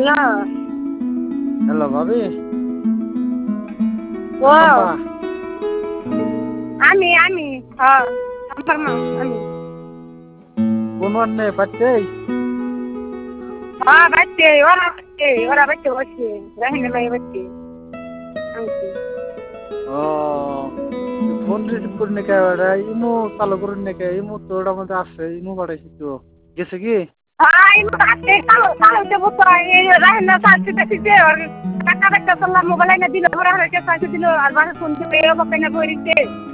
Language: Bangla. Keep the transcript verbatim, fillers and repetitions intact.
হ্যালো হ্যালো ভাবি। ও আপা আমি আমি হ্যাঁ আমার মা আমি কোন ওয়ান্নে পাচ্ছে? হ্যাঁ বাচ্চে ওরা বাচ্চে ওরা বাচ্চে বসছে রাহিনের ভাই বাচ্চে আমি ও ফোন রিসিভ করে নাকি ওরা ইমো চালু করুন নাকি ইমো তো ওটার মধ্যে আছে ইমো পাঠাইছি তো গেছে কি? হ্যাঁ এই আজকে কালো কালো দেবো তো এই রাহিনা সাথে দেখতে ওর টাকা টাকা চললাম মোবাইল এনে দিল ওরা হয়েছে সাথে দিল আর বাসা ফোন থেকে এই অবস্থা না করে দিচ্ছে